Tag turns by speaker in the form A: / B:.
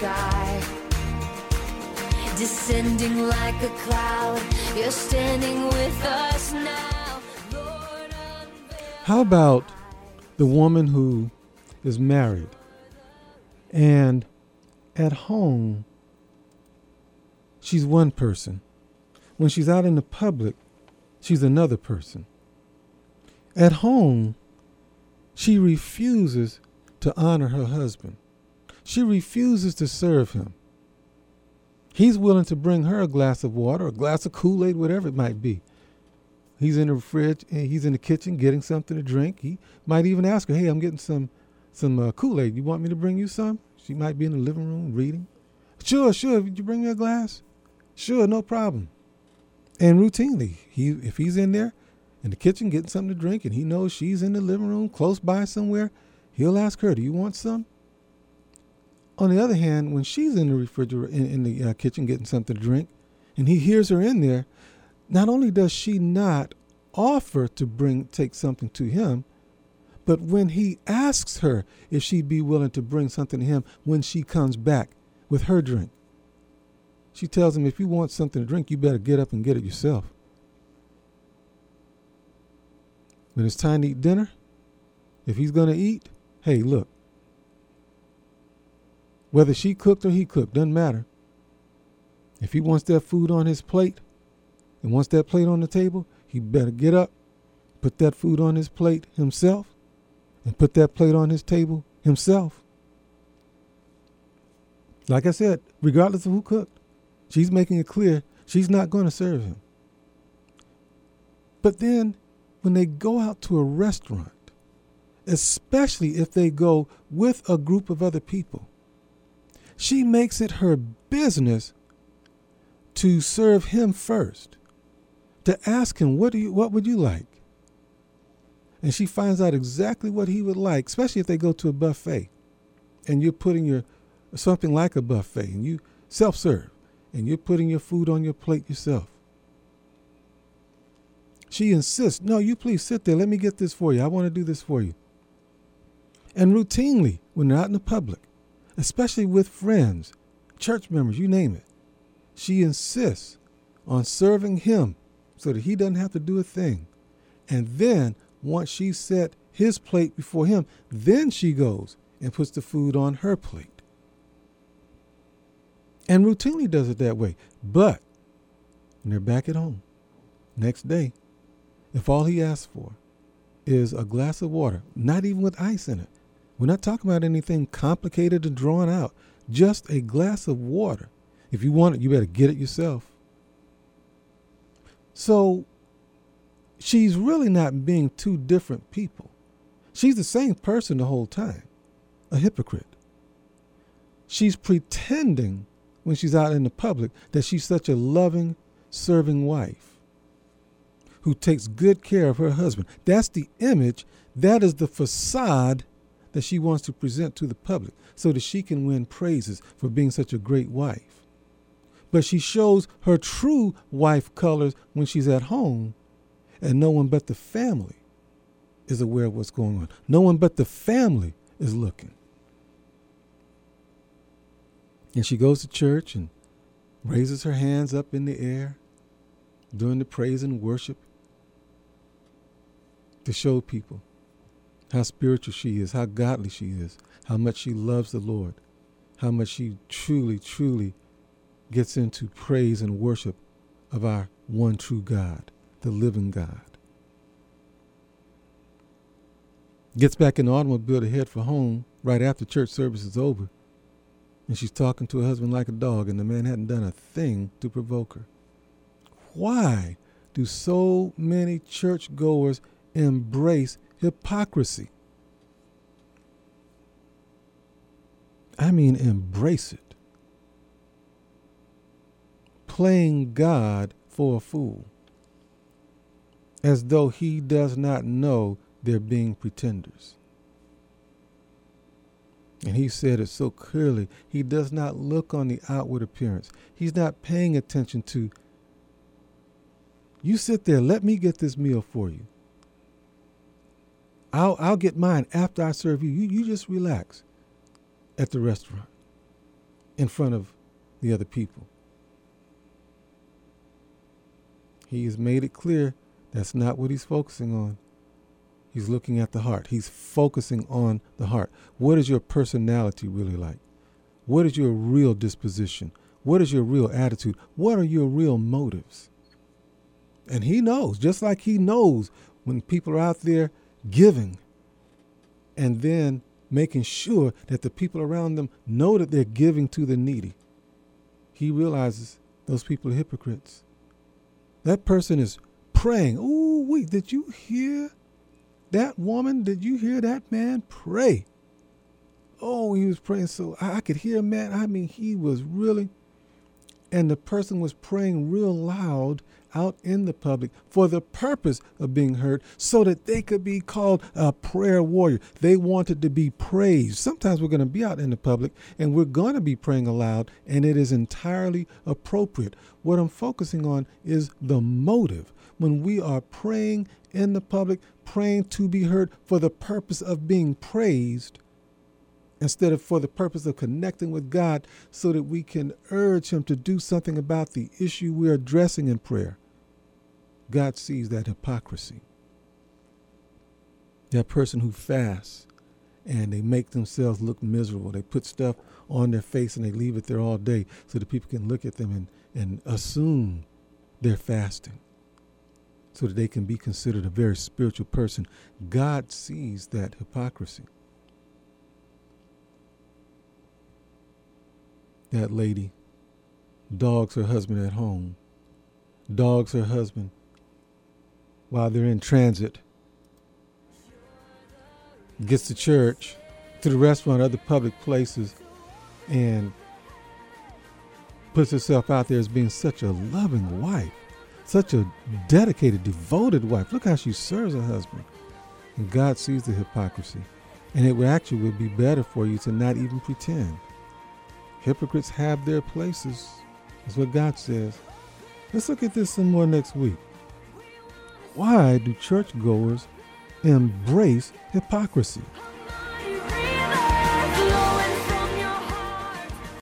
A: sky, descending like a cloud. You're standing with us now, Lord.
B: How about the woman who is married and at home she's one person? When she's out in the public, she's another person. At home, she refuses to honor her husband. She refuses to serve him. He's willing to bring her a glass of water, a glass of Kool-Aid, whatever it might be. He's in the fridge, and he's in the kitchen getting something to drink. He might even ask her, hey, I'm getting some Kool-Aid. You want me to bring you some? She might be in the living room reading. Sure. Would you bring me a glass? Sure, no problem. And routinely, if he's in there in the kitchen getting something to drink and he knows she's in the living room close by somewhere, he'll ask her, do you want some? On the other hand, when she's in the refrigerator, in the kitchen getting something to drink, and he hears her in there, not only does she not offer to take something to him, but when he asks her if she'd be willing to bring something to him when she comes back with her drink, she tells him, if you want something to drink, you better get up and get it yourself. When it's time to eat dinner, if he's going to eat, hey, look, whether she cooked or he cooked, doesn't matter. If he wants that food on his plate and wants that plate on the table, he better get up, put that food on his plate himself, and put that plate on his table himself. Like I said, regardless of who cooked, she's making it clear she's not going to serve him. But then when they go out to a restaurant, especially if they go with a group of other people, she makes it her business to serve him first, to ask him, what would you like? And she finds out exactly what he would like, especially if they go to a buffet and you're putting something like a buffet and you self-serve and you're putting your food on your plate yourself. She insists, no, you please sit there. Let me get this for you. I want to do this for you. And routinely, when they're out in the public, especially with friends, church members, you name it, she insists on serving him so that he doesn't have to do a thing. And then once she set his plate before him, then she goes and puts the food on her plate. And routinely does it that way. But when they're back at home, next day, if all he asks for is a glass of water, not even with ice in it, we're not talking about anything complicated and drawn out, just a glass of water. If you want it, you better get it yourself. So she's really not being two different people. She's the same person the whole time, a hypocrite. She's pretending when she's out in the public that she's such a loving, serving wife who takes good care of her husband. That's the image, that is the facade that she wants to present to the public so that she can win praises for being such a great wife. But she shows her true wife colors when she's at home, and no one but the family is aware of what's going on. No one but the family is looking. And she goes to church and raises her hands up in the air during the praise and worship to show people how spiritual she is, how godly she is, how much she loves the Lord, how much she truly, truly gets into praise and worship of our one true God, the living God. Gets back in the automobile to head for home right after church service is over, and she's talking to her husband like a dog, and the man hadn't done a thing to provoke her. Why do so many churchgoers embrace hypocrisy? I mean, embrace it. Playing God for a fool, as though he does not know they're being pretenders. And he said it so clearly. He does not look on the outward appearance. He's not paying attention to, you sit there, let me get this meal for you. I'll get mine after I serve you. You just relax at the restaurant. in front of the other people. He has made it clear that's not what he's focusing on. He's looking at the heart. He's focusing on the heart. What is your personality really like? What is your real disposition? What is your real attitude? What are your real motives? And he knows, just like he knows when people are out there giving and then making sure that the people around them know that they're giving to the needy. He realizes those people are hypocrites. That person is praying. Ooh, wait, did you hear that woman? Did you hear that man pray? Oh, he was praying so I could hear, man. I mean, he was really, and the person was praying real loud out in the public for the purpose of being heard so that they could be called a prayer warrior. They wanted to be praised. Sometimes we're going to be out in the public and we're going to be praying aloud, and it is entirely appropriate. What I'm focusing on is the motive. When we are praying in the public, praying to be heard for the purpose of being praised, instead of for the purpose of connecting with God so that we can urge him to do something about the issue we're addressing in prayer. God sees that hypocrisy. That person who fasts and they make themselves look miserable. They put stuff on their face and they leave it there all day so that people can look at them and assume they're fasting so that they can be considered a very spiritual person. God sees that hypocrisy. That lady dogs her husband at home, dogs her husband while they're in transit, gets to church, to the restaurant, other public places, and puts herself out there as being such a loving wife, such a dedicated, devoted wife. Look how she serves her husband. And God sees the hypocrisy. And it would be better for you to not even pretend. Hypocrites have their places. That's what God says. Let's look at this some more next week. Why do churchgoers embrace hypocrisy?